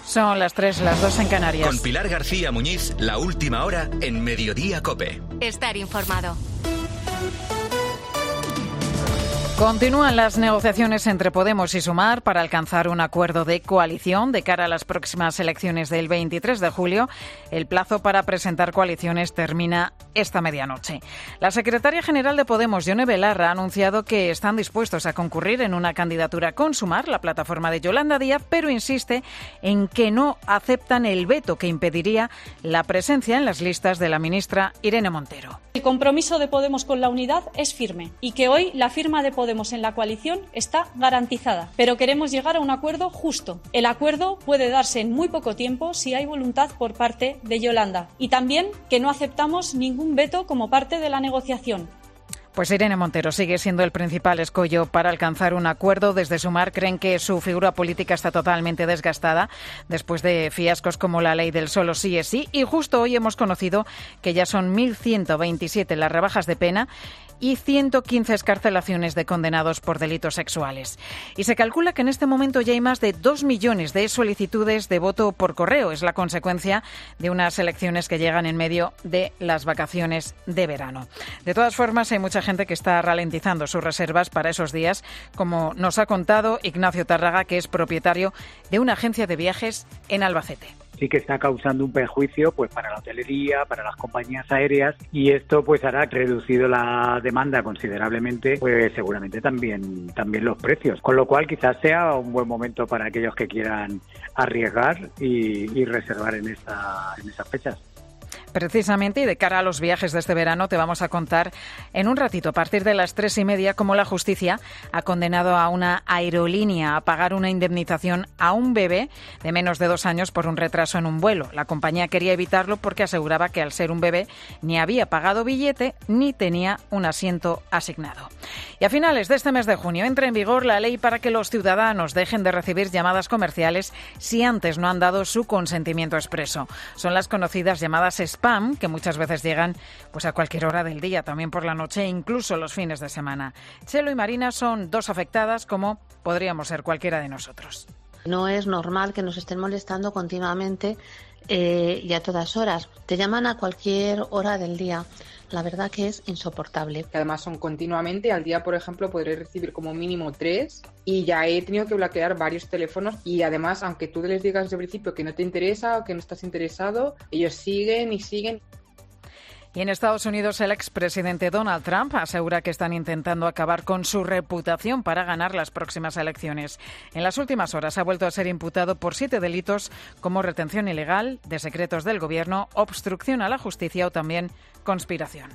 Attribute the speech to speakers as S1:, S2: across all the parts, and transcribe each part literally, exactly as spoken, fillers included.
S1: Son las tres, las dos en Canarias.
S2: Con Pilar García Muñiz, la última hora en Mediodía COPE.
S3: Estar informado.
S1: Continúan las negociaciones entre Podemos y Sumar para alcanzar un acuerdo de coalición de cara a las próximas elecciones del veintitrés de julio. El plazo para presentar coaliciones termina esta medianoche. La secretaria general de Podemos, Yone Belarra, ha anunciado que están dispuestos a concurrir en una candidatura con Sumar, la plataforma de Yolanda Díaz, pero insiste en que no aceptan el veto que impediría la presencia en las listas de la ministra Irene Montero.
S4: El compromiso de Podemos con la unidad es firme y que hoy la firma de Podemos en la coalición está garantizada, pero queremos llegar a un acuerdo justo. El acuerdo puede darse en muy poco tiempo si hay voluntad por parte de Yolanda, y también que no aceptamos ningún veto como parte de la negociación.
S1: Pues Irene Montero sigue siendo el principal escollo para alcanzar un acuerdo. Desde Sumar creen que su figura política está totalmente desgastada después de fiascos como la ley del solo sí es sí, y justo hoy hemos conocido que ya son mil ciento veintisiete las rebajas de pena y ciento quince excarcelaciones de condenados por delitos sexuales. Y se calcula que en este momento ya hay más de dos millones de solicitudes de voto por correo. Es la consecuencia de unas elecciones que llegan en medio de las vacaciones de verano. De todas formas, hay mucha gente que está ralentizando sus reservas para esos días, como nos ha contado Ignacio Tárraga, que es propietario de una agencia de viajes en Albacete.
S5: Sí que está causando un perjuicio pues para la hotelería, para las compañías aéreas, y esto pues hará reducido la demanda considerablemente, pues seguramente también también los precios, con lo cual quizás sea un buen momento para aquellos que quieran arriesgar y, y reservar en esta en esas fechas.
S1: Precisamente, y de cara a los viajes de este verano, te vamos a contar en un ratito, a partir de las tres y media, cómo la justicia ha condenado a una aerolínea a pagar una indemnización a un bebé de menos de dos años por un retraso en un vuelo. La compañía quería evitarlo porque aseguraba que, al ser un bebé, ni había pagado billete ni tenía un asiento asignado. Y a finales de este mes de junio entra en vigor la ley para que los ciudadanos dejen de recibir llamadas comerciales si antes no han dado su consentimiento expreso. Son las conocidas llamadas spam, que muchas veces llegan pues a cualquier hora del día, también por la noche e incluso los fines de semana. Chelo y Marina son dos afectadas, como podríamos ser cualquiera de nosotros.
S6: No es normal que nos estén molestando continuamente eh, y a todas horas. Te llaman a cualquier hora del día. La verdad que es insoportable.
S7: Que además son continuamente. Al día, por ejemplo, podré recibir como mínimo tres, y ya he tenido que bloquear varios teléfonos, y además, aunque tú les digas desde el principio que no te interesa o que no estás interesado, ellos siguen y siguen.
S1: Y en Estados Unidos, el expresidente Donald Trump asegura que están intentando acabar con su reputación para ganar las próximas elecciones. En las últimas horas ha vuelto a ser imputado por siete delitos como retención ilegal de secretos del gobierno, obstrucción a la justicia o también conspiración.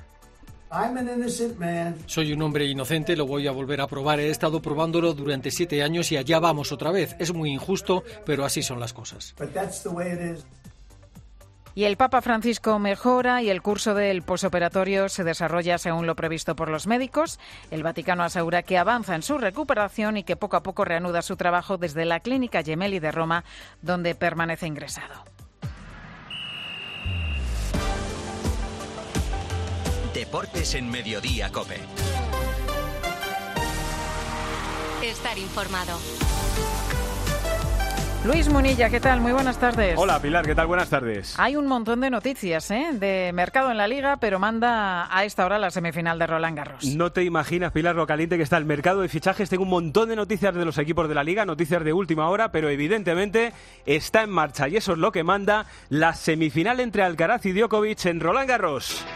S8: Soy un hombre inocente, lo voy a volver a probar. He estado probándolo durante siete años y allá vamos otra vez. Es muy injusto, pero así son las cosas.
S1: Y el Papa Francisco mejora y el curso del posoperatorio se desarrolla según lo previsto por los médicos. El Vaticano asegura que avanza en su recuperación y que poco a poco reanuda su trabajo desde la Clínica Gemelli de Roma, donde permanece ingresado.
S2: Deportes en Mediodía COPE.
S3: Estar informado.
S1: Luis Munilla, ¿qué tal? Muy buenas tardes.
S9: Hola, Pilar, ¿qué tal? Buenas tardes.
S1: Hay un montón de noticias ¿eh? de mercado en la Liga, pero manda a esta hora la semifinal de Roland Garros.
S9: No te imaginas, Pilar, lo caliente que está el mercado de fichajes. Tengo un montón de noticias de los equipos de la Liga, noticias de última hora, pero evidentemente está en marcha, y eso es lo que manda la semifinal entre Alcaraz y Djokovic en Roland Garros.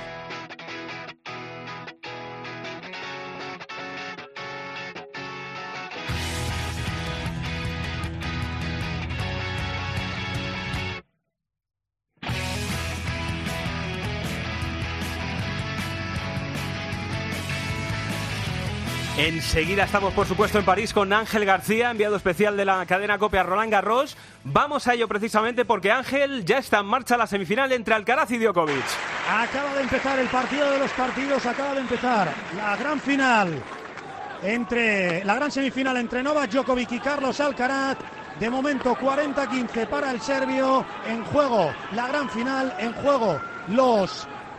S9: Enseguida estamos, por supuesto, en París con Ángel García, enviado especial de la cadena COPE a Roland Garros. Vamos a ello precisamente porque, Ángel, ya está en marcha la semifinal entre Alcaraz y Djokovic.
S10: Acaba de empezar el partido de los partidos, acaba de empezar la gran final, entre la gran semifinal entre Novak Djokovic y Carlos Alcaraz. De momento cuarenta a quince para el serbio. En juego la gran final, en juego los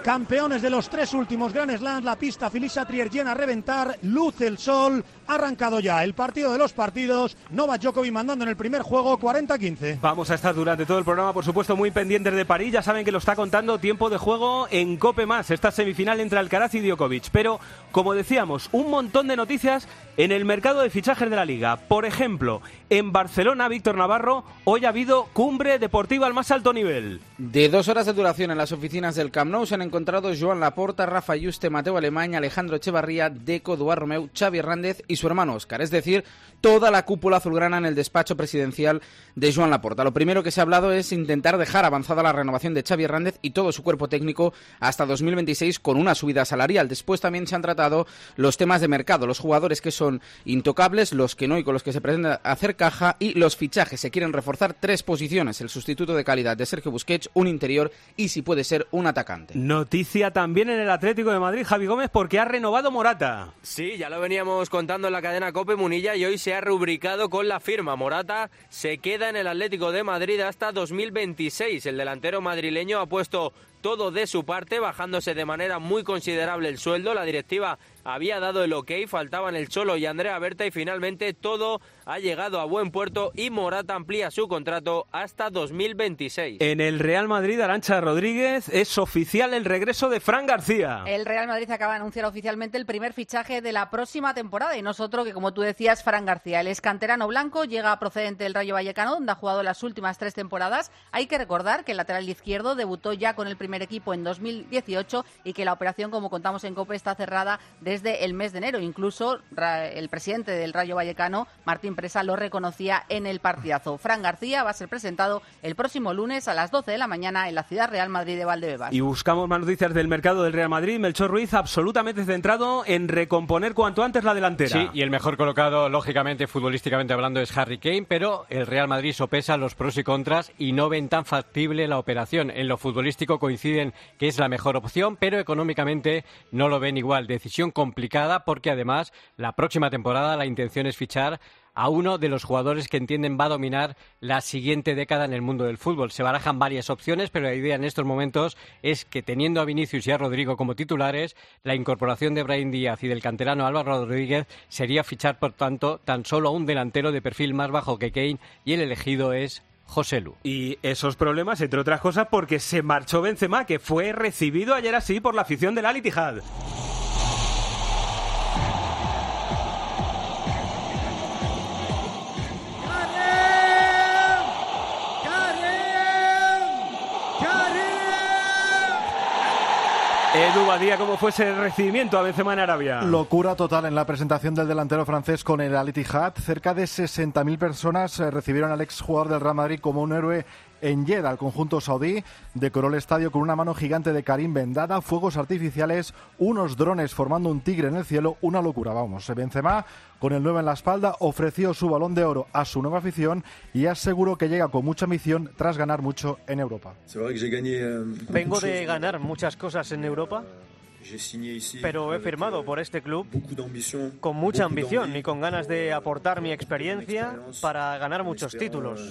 S10: campeones de los tres últimos Grand Slams, la pista Philippe-Chatrier llena a reventar, luce el sol, ha arrancado ya el partido de los partidos, Novak Djokovic mandando en el primer juego cuarenta a quince.
S9: Vamos a estar durante todo el programa, por supuesto, muy pendientes de París, ya saben que lo está contando Tiempo de Juego en COPE Más, esta semifinal entre Alcaraz y Djokovic, pero, como decíamos, un montón de noticias en el mercado de fichajes de la Liga. Por ejemplo, en Barcelona, Víctor Navarro, hoy ha habido cumbre deportiva al más alto nivel.
S11: De dos horas de duración en las oficinas del Camp Nou se han encontrado Joan Laporta, Rafa Yuste, Mateo Alemany, Alejandro Echevarría, Deco, Duarte Romeu, Xavi Hernández y su hermano Óscar, es decir, toda la cúpula azulgrana en el despacho presidencial de Joan Laporta. Lo primero que se ha hablado es intentar dejar avanzada la renovación de Xavi Hernández y todo su cuerpo técnico hasta dos mil veintiséis con una subida salarial. Después también se han tratado los temas de mercado, los jugadores que son intocables, los que no y con los que se pretende hacer caja, y los fichajes. Se quieren reforzar tres posiciones: el sustituto de calidad de Sergio Busquets, un interior y, si puede ser, un atacante.
S9: Noticia también en el Atlético de Madrid, Javi Gómez, porque ha renovado Morata.
S12: Sí, ya lo veníamos contando en la cadena COPE Munilla y hoy se ha rubricado con la firma. Morata se queda en el Atlético de Madrid hasta dos mil veintiséis. El delantero madrileño ha puesto todo de su parte, bajándose de manera muy considerable el sueldo. La directiva había dado el ok, faltaban el Cholo y Andrea Berta y finalmente todo ha llegado a buen puerto y Morata amplía su contrato hasta dos mil veintiséis.
S9: En el Real Madrid, Arantxa Rodríguez, es oficial el regreso de Fran García.
S13: El Real Madrid acaba de anunciar oficialmente el primer fichaje de la próxima temporada y no es otro que, como tú decías, Fran García. El excanterano blanco llega procedente del Rayo Vallecano, donde ha jugado las últimas tres temporadas. Hay que recordar que el lateral izquierdo debutó ya con el primer equipo en dos mil dieciocho y que la operación, como contamos en COPE, está cerrada desde el mes de enero. Incluso el presidente del Rayo Vallecano, Martín Presa, lo reconocía en el partidazo. Fran García va a ser presentado el próximo lunes a las doce de la mañana en la Ciudad Real Madrid de Valdebebas.
S9: Y buscamos más noticias del mercado del Real Madrid. Melchor Ruiz absolutamente centrado en recomponer cuanto antes la delantera.
S14: Sí, y el mejor colocado, lógicamente, futbolísticamente hablando, es Harry Kane, pero el Real Madrid sopesa los pros y contras y no ven tan factible la operación. En lo futbolístico coinciden que es la mejor opción, pero económicamente no lo ven igual. Decisión complicada porque además la próxima temporada la intención es fichar a uno de los jugadores que entienden va a dominar la siguiente década en el mundo del fútbol. Se barajan varias opciones, pero la idea en estos momentos es que, teniendo a Vinicius y a Rodrigo como titulares, la incorporación de Brahim Díaz y del canterano Álvaro Rodríguez sería fichar, por tanto, tan solo a un delantero de perfil más bajo que Kane, y el elegido es Joselu.
S9: Y esos problemas, entre otras cosas, porque se marchó Benzema, que fue recibido ayer así por la afición del Al Ittihad. Edu Badía, ¿cómo fue ese recibimiento a Benzema en Arabia?
S15: Locura total en la presentación del delantero francés con el Al Ittihad. Cerca de sesenta mil personas recibieron al exjugador del Real Madrid como un héroe en Jeddah. El conjunto saudí decoró el estadio con una mano gigante de Karim Benzema, fuegos artificiales, unos drones formando un tigre en el cielo. Una locura, vamos. Benzema, con el nueve en la espalda, ofreció su Balón de Oro a su nueva afición y aseguró que llega con mucha ambición tras ganar mucho en Europa.
S16: Vengo de ganar muchas cosas en Europa, pero he firmado por este club con mucha ambición y con ganas de aportar mi experiencia para ganar muchos títulos.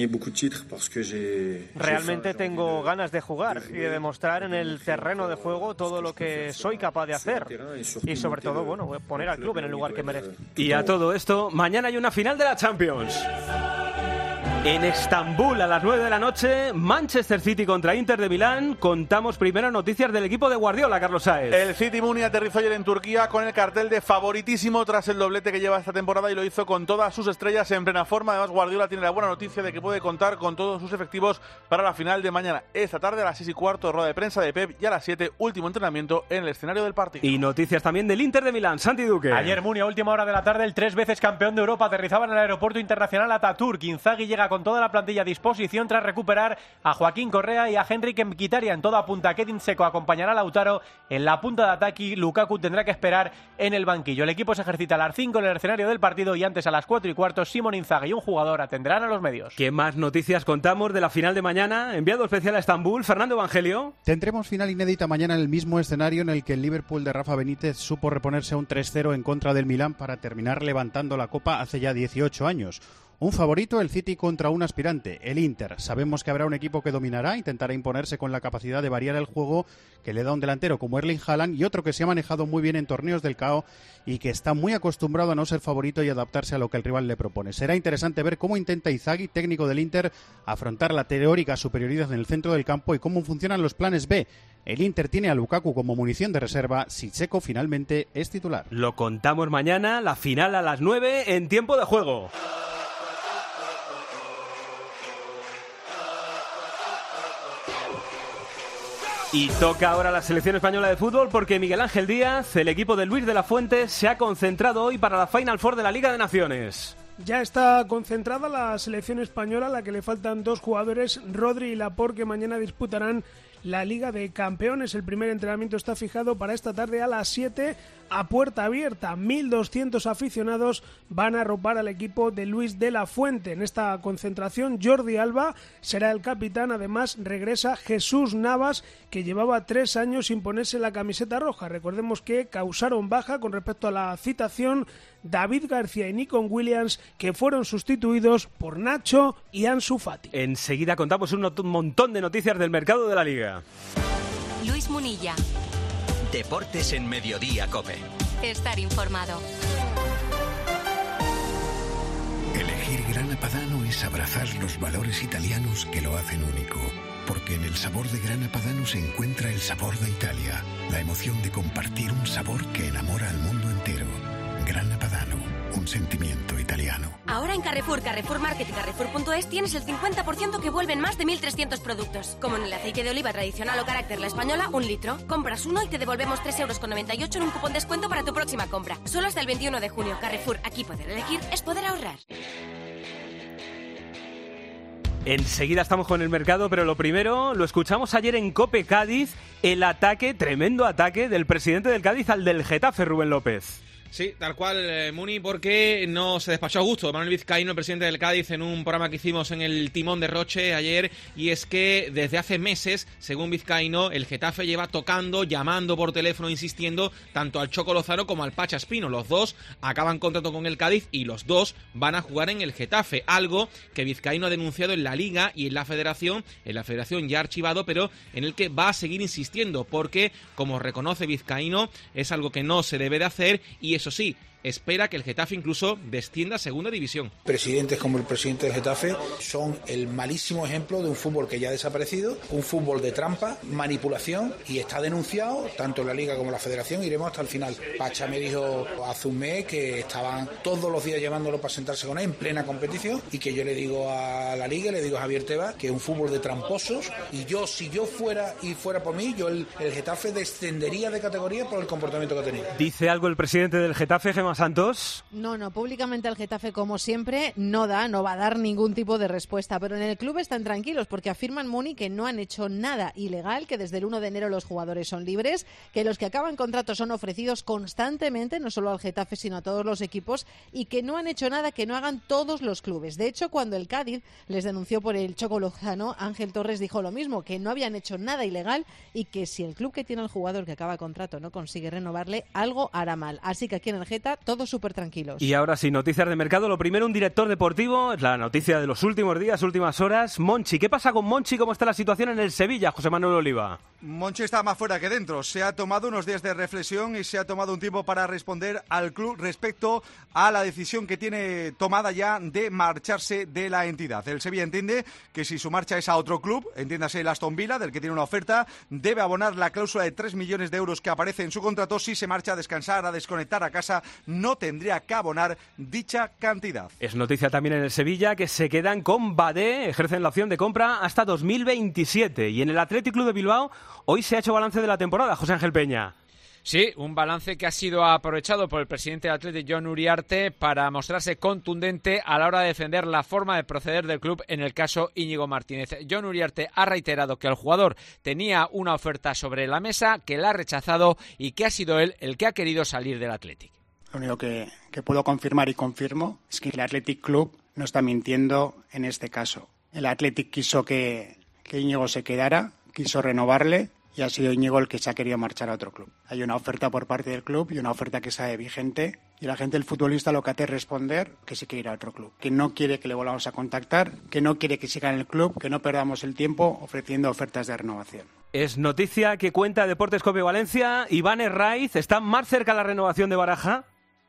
S16: Realmente tengo ganas de jugar y de demostrar en el terreno de juego todo lo que soy capaz de hacer y, sobre todo, bueno, poner al club en el lugar que merece.
S9: Y a todo esto, mañana hay una final de la Champions. En Estambul, a las nueve de la noche, Manchester City contra Inter de Milán. Contamos primero noticias del equipo de Guardiola, Carlos Sáez.
S17: El City Muni aterrizó ayer en Turquía con el cartel de favoritísimo tras el doblete que lleva esta temporada y lo hizo con todas sus estrellas en plena forma. Además, Guardiola tiene la buena noticia de que puede contar con todos sus efectivos para la final de mañana. Esta tarde a las seis y cuarto, rueda de prensa de Pep, y a las siete, último entrenamiento en el escenario del partido.
S9: Y noticias también del Inter de Milán, Santi Duque.
S18: Ayer, Muni, a última hora de la tarde, el tres veces campeón de Europa aterrizaba en el aeropuerto internacional Atatürk. Inzaghi llega con toda la plantilla a disposición tras recuperar a Joaquín Correa y a Henrik Mkhitaryan. Toda punta. Kedin Dzeko acompañará a Lautaro en la punta de ataque. Lukaku tendrá que esperar en el banquillo. El equipo se ejercita a las cinco en el escenario del partido y antes, a las cuatro y cuarto, Simón Inzaghi y un jugador atenderán a los medios.
S9: ¿Qué más noticias contamos de la final de mañana? Enviado especial a Estambul, Fernando Evangelio.
S19: Tendremos final inédita mañana en el mismo escenario en el que el Liverpool de Rafa Benítez supo reponerse a un tres cero en contra del Milán para terminar levantando la copa hace ya dieciocho años. Un favorito, el City contra un aspirante, el Inter. Sabemos que habrá un equipo que dominará, intentará imponerse con la capacidad de variar el juego que le da un delantero como Erling Haaland y otro que se ha manejado muy bien en torneos del C A O y que está muy acostumbrado a no ser favorito y adaptarse a lo que el rival le propone. Será interesante ver cómo intenta Inzaghi, técnico del Inter, afrontar la teórica superioridad en el centro del campo y cómo funcionan los planes B. El Inter tiene a Lukaku como munición de reserva si Dzeko finalmente es titular.
S9: Lo contamos mañana, la final a las nueve en Tiempo de Juego. Y toca ahora la selección española de fútbol porque Miguel Ángel Díaz, el equipo de Luis de la Fuente, se ha concentrado hoy para la Final Four de la Liga de Naciones.
S20: Ya está concentrada la selección española, a la que le faltan dos jugadores, Rodri y Laporte, que mañana disputarán la Liga de Campeones. El primer entrenamiento está fijado para esta tarde a las siete a puerta abierta. mil doscientos aficionados van a arropar al equipo de Luis de la Fuente. En esta concentración, Jordi Alba será el capitán. Además, regresa Jesús Navas, que llevaba tres años sin ponerse la camiseta roja. Recordemos que causaron baja con respecto a la citación David García y Nico Williams, que fueron sustituidos por Nacho y Ansu Fati.
S9: Enseguida contamos un montón de noticias del mercado de la Liga.
S3: Luis Munilla.
S2: Deportes en Mediodía COPE.
S3: Estar informado.
S21: Elegir Grana Padano es abrazar los valores italianos que lo hacen único. Porque en el sabor de Grana Padano se encuentra el sabor de Italia. La emoción de compartir un sabor que enamora al mundo entero. Grana Padano, un sentimiento italiano.
S22: Ahora en Carrefour, Carrefour Market y Carrefour punto es tienes el cincuenta por ciento que vuelven más de mil trescientos productos. Como en el aceite de oliva tradicional o carácter La Española, un litro. Compras uno y te devolvemos tres euros con noventa y ocho en un cupón descuento para tu próxima compra. Solo hasta el veintiuno de junio. Carrefour, aquí poder elegir es poder ahorrar.
S9: Enseguida estamos con el mercado, pero lo primero lo escuchamos ayer en COPE Cádiz, el ataque, tremendo ataque del presidente del Cádiz al del Getafe, Rubén López.
S11: Sí, tal cual, eh, Muni, porque no se despachó a gusto Manuel Vizcaíno, el presidente del Cádiz, en un programa que hicimos en el Timón de Roche ayer, y es que desde hace meses, según Vizcaíno, el Getafe lleva tocando, llamando por teléfono, insistiendo, tanto al Choco Lozano como al Pacha Espino. Los dos acaban contrato con el Cádiz y los dos van a jugar en el Getafe, algo que Vizcaíno ha denunciado en la Liga y en la Federación, en la Federación ya archivado, pero en el que va a seguir insistiendo, porque, como reconoce Vizcaíno, es algo que no se debe de hacer y eso sí, espera que el Getafe incluso descienda a segunda división.
S23: Presidentes como el presidente del Getafe son el malísimo ejemplo de un fútbol que ya ha desaparecido, un fútbol de trampa, manipulación, y está denunciado tanto en la Liga como en la Federación. Iremos hasta el final. Pacha me dijo hace un mes que estaban todos los días llamándolo para sentarse con él en plena competición, y que yo le digo a la Liga, le digo a Javier Tebas, que es un fútbol de tramposos, y yo, si yo fuera y fuera por mí, yo el, el Getafe descendería de categoría por el comportamiento que ha tenido.
S9: ¿Dice algo el presidente del Getafe, Gemma Santos?
S24: No, no, públicamente el Getafe, como siempre, no da, no va a dar ningún tipo de respuesta, pero en el club están tranquilos porque afirman, Muni, que no han hecho nada ilegal, que desde el uno de enero los jugadores son libres, que los que acaban contratos son ofrecidos constantemente, no solo al Getafe, sino a todos los equipos, y que no han hecho nada que no hagan todos los clubes. De hecho, cuando el Cádiz les denunció por el Choco Lozano, Ángel Torres dijo lo mismo, que no habían hecho nada ilegal y que si el club que tiene al jugador que acaba contrato no consigue renovarle, algo hará mal. Así que aquí en el Geta, todos súper tranquilos.
S9: Y ahora sí, noticias de mercado. Lo primero, un director deportivo, es la noticia de los últimos días, últimas horas. Monchi, ¿qué pasa con Monchi? ¿Cómo está la situación en el Sevilla, José Manuel Oliva?
S25: Monchi está más fuera que dentro. Se ha tomado unos días de reflexión y se ha tomado un tiempo para responder al club respecto a la decisión que tiene tomada ya de marcharse de la entidad. El Sevilla entiende que si su marcha es a otro club, entiéndase el Aston Villa, del que tiene una oferta, debe abonar la cláusula de tres millones de euros que aparece en su contrato. Si se marcha a descansar, a desconectar a casa, no tendría que abonar dicha cantidad.
S9: Es noticia también en el Sevilla que se quedan con Badé, ejercen la opción de compra hasta dos mil veintisiete. Y en el Athletic Club de Bilbao hoy se ha hecho balance de la temporada, José Ángel Peña.
S26: Sí, un balance que ha sido aprovechado por el presidente del Athletic, Jon Uriarte, para mostrarse contundente a la hora de defender la forma de proceder del club en el caso Íñigo Martínez. Jon Uriarte ha reiterado que el jugador tenía una oferta sobre la mesa, que la ha rechazado y que ha sido él el que ha querido salir del Athletic.
S27: Lo único que, que puedo confirmar y confirmo es que el Athletic Club no está mintiendo en este caso. El Athletic quiso que, que Íñigo se quedara, quiso renovarle, y ha sido Íñigo el que se ha querido marchar a otro club. Hay una oferta por parte del club y una oferta que sale vigente, y la gente, el futbolista, lo que hace es responder que se quiere ir a otro club, que no quiere que le volvamos a contactar, que no quiere que siga en el club, que no perdamos el tiempo ofreciendo ofertas de renovación.
S9: Es noticia que cuenta Deportes Cope Valencia. Iván Herraiz, ¿está más cerca la renovación de Baraja?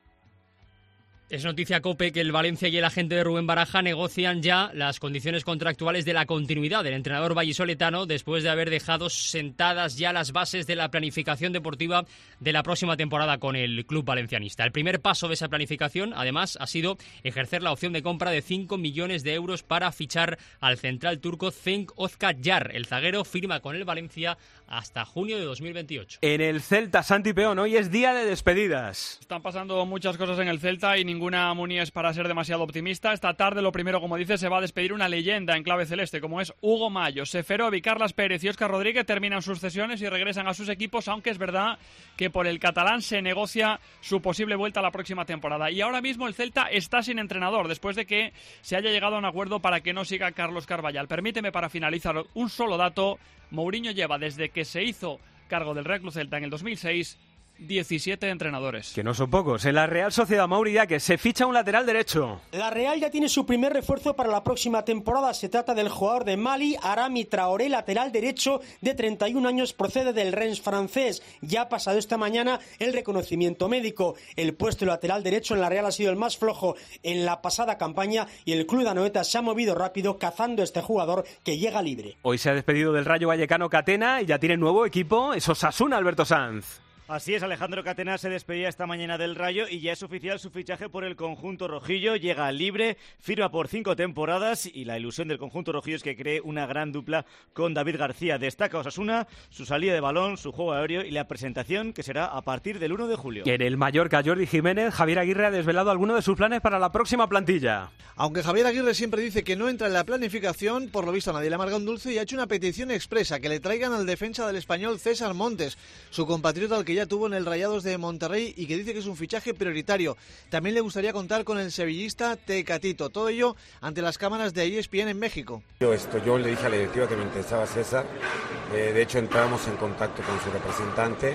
S1: Es noticia COPE que el Valencia y el agente de Rubén Baraja negocian ya las condiciones contractuales de la continuidad del entrenador vallisoletano después de haber dejado sentadas ya las bases de la planificación deportiva de la próxima temporada con el club valencianista. El primer paso de esa planificación, además, ha sido ejercer la opción de compra de cinco millones de euros para fichar al central turco Cenk Özkaryar. El zaguero firma con el Valencia hasta junio de dos mil veintiocho.
S9: En el Celta, Santi Peón, hoy es día de despedidas.
S4: Están pasando muchas cosas en el Celta y ninguna, Muni, es para ser demasiado optimista. Esta tarde, lo primero, como dice, se va a despedir una leyenda en clave celeste, como es Hugo Mayo. Seferovic, Carlas Pérez y Óscar Rodríguez terminan sus cesiones y regresan a sus equipos, aunque es verdad que por el catalán se negocia su posible vuelta a la próxima temporada. Y ahora mismo el Celta está sin entrenador, después de que se haya llegado a un acuerdo para que no siga Carlos Carvallal. Permíteme, para finalizar, un solo dato. Mourinho lleva, desde que se hizo cargo del Real Club Celta en el dos mil seis, diecisiete entrenadores.
S9: Que no son pocos. En la Real Sociedad, Mauri, ya que se ficha un lateral derecho.
S5: La Real ya tiene su primer refuerzo para la próxima temporada. Se trata del jugador de Mali, Arami Traoré, lateral derecho de treinta y un años, procede del Rennes francés. Ya ha pasado esta mañana el reconocimiento médico. El puesto de lateral derecho en la Real ha sido el más flojo en la pasada campaña y el club de Anoeta se ha movido rápido cazando a este jugador que llega libre.
S9: Hoy se ha despedido del Rayo Vallecano Catena y ya tiene nuevo equipo. Es Osasuna, Alberto Sanz.
S6: Así es, Alejandro Catena se despedía esta mañana del Rayo y ya es oficial su fichaje por el conjunto rojillo. Llega libre, firma por cinco temporadas y la ilusión del conjunto rojillo es que cree una gran dupla con David García. Destaca Osasuna su salida de balón, su juego aéreo y la presentación, que será a partir del uno de julio.
S9: En el Mallorca, Jordi Jiménez, Javier Aguirre ha desvelado algunos de sus planes para la próxima plantilla.
S7: Aunque Javier Aguirre siempre dice que no entra en la planificación, por lo visto a nadie le amarga un dulce y ha hecho una petición expresa que le traigan al defensa del Español César Montes, su compatriota al que ya tuvo en el Rayados de Monterrey y que dice que es un fichaje prioritario. También le gustaría contar con el sevillista Tecatito. Todo ello ante las cámaras de E S P N en México.
S8: Yo, esto, yo le dije a la directiva que me interesaba César. Eh, de hecho, entramos en contacto con su representante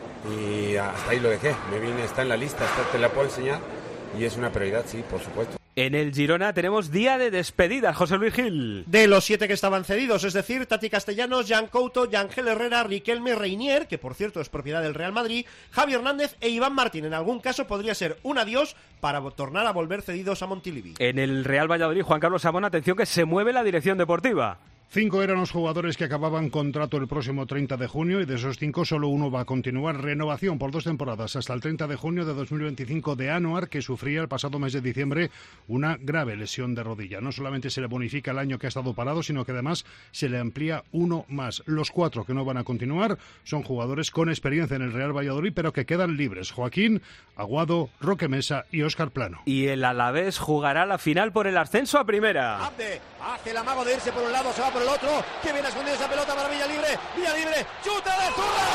S8: y hasta ahí lo dejé. Me vine, está en la lista, está, te la puedo enseñar y es una prioridad, sí, por supuesto.
S9: En el Girona tenemos día de despedida, José Luis Gil.
S10: De los siete que estaban cedidos, es decir, Tati Castellanos, Jan Couto, Yangel Herrera, Riquelme, Reinier, que por cierto es propiedad del Real Madrid, Javi Hernández e Iván Martín. En algún caso podría ser un adiós para tornar a volver cedidos a Montilivi.
S9: En el Real Valladolid, Juan Carlos Sabón, atención que se mueve la dirección deportiva.
S28: Cinco eran los jugadores que acababan contrato el próximo treinta de junio y de esos cinco solo uno va a continuar. Renovación por dos temporadas hasta el treinta de junio de dos mil veinticinco de Anuar, que sufría el pasado mes de diciembre una grave lesión de rodilla. No solamente se le bonifica el año que ha estado parado, sino que además se le amplía uno más. Los cuatro que no van a continuar son jugadores con experiencia en el Real Valladolid, pero que quedan libres. Joaquín, Aguado, Roque Mesa y Óscar Plano.
S9: Y el Alavés jugará la final por el ascenso a primera.
S10: Abde hace el amago de irse por un lado, se va por el otro. Que viene a esconder esa pelota para Villa Libre. Villa Libre, chuta de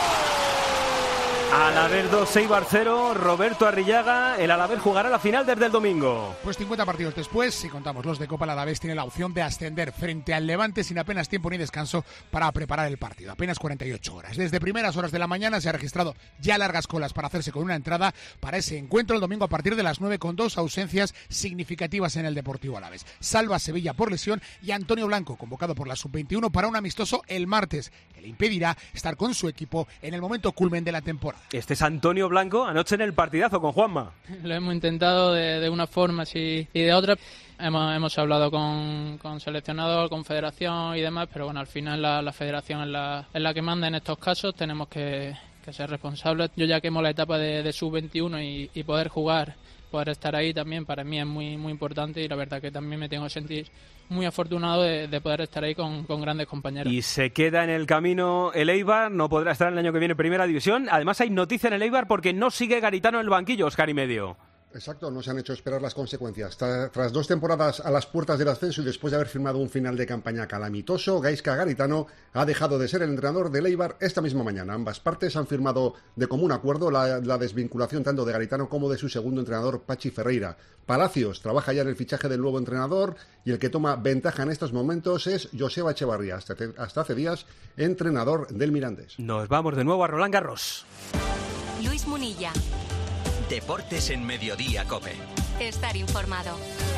S10: Zurra.
S9: Alavés dos, Eibar cero, Roberto Arrillaga. El Alavés jugará la final desde el domingo.
S29: Pues cincuenta partidos después, si contamos los de Copa, el Alavés tiene la opción de ascender frente al Levante sin apenas tiempo ni descanso para preparar el partido. Apenas cuarenta y ocho horas. Desde primeras horas de la mañana se ha registrado ya largas colas para hacerse con una entrada para ese encuentro el domingo a partir de las nueve, con dos ausencias significativas en el Deportivo Alavés. Salva Sevilla por lesión y Antonio Blanco, convocado por la sub veintiuno para un amistoso el martes, que le impedirá estar con su equipo en el momento culmen de la temporada.
S9: Este es Antonio Blanco, anoche en el partidazo con Juanma.
S30: Lo hemos intentado de, de una forma sí, y de otra. Hemos, hemos hablado con, con seleccionador, con federación y demás, pero bueno, al final la, la federación es la, es la que manda en estos casos. Tenemos que, que ser responsables. Yo ya quemo la etapa de, de sub veintiuno y, y poder jugar, poder estar ahí también para mí es muy, muy importante y la verdad que también me tengo que sentir muy afortunado de, de poder estar ahí con, con grandes compañeros.
S9: Y se queda en el camino el Eibar, no podrá estar el año que viene en Primera División. Además hay noticia en el Eibar porque no sigue Garitano en el banquillo, Óscar y medio.
S28: Exacto, no se han hecho esperar las consecuencias. Tras dos temporadas a las puertas del ascenso y después de haber firmado un final de campaña calamitoso, Gaizka Garitano ha dejado de ser el entrenador del Eibar esta misma mañana. Ambas partes han firmado de común acuerdo la, la desvinculación tanto de Garitano como de su segundo entrenador, Pachi Ferreira. Palacios trabaja ya en el fichaje del nuevo entrenador y el que toma ventaja en estos momentos es Joseba Echevarría, hasta, te, hasta hace días entrenador del Mirandés.
S9: Nos vamos de nuevo a Roland Garros.
S3: Luis Munilla.
S2: Deportes en Mediodía COPE.
S3: Estar informado.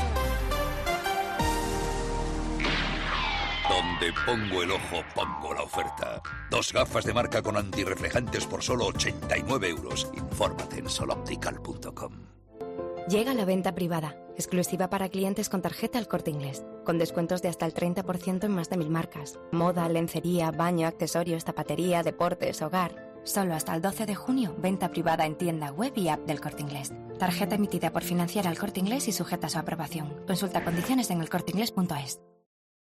S12: Donde pongo el ojo, pongo la oferta. Dos gafas de marca con antirreflejantes por solo ochenta y nueve euros. Infórmate en soloptical punto com.
S13: Llega la venta privada, exclusiva para clientes con tarjeta El Corte Inglés, con descuentos de hasta el treinta por ciento en más de mil marcas. Moda, lencería, baño, accesorios, zapatería, deportes, hogar. Solo hasta el doce de junio, venta privada en tienda web y app del Corte Inglés. Tarjeta emitida por Financiera El Corte Inglés y sujeta a su aprobación. Consulta condiciones en el corte inglés punto es.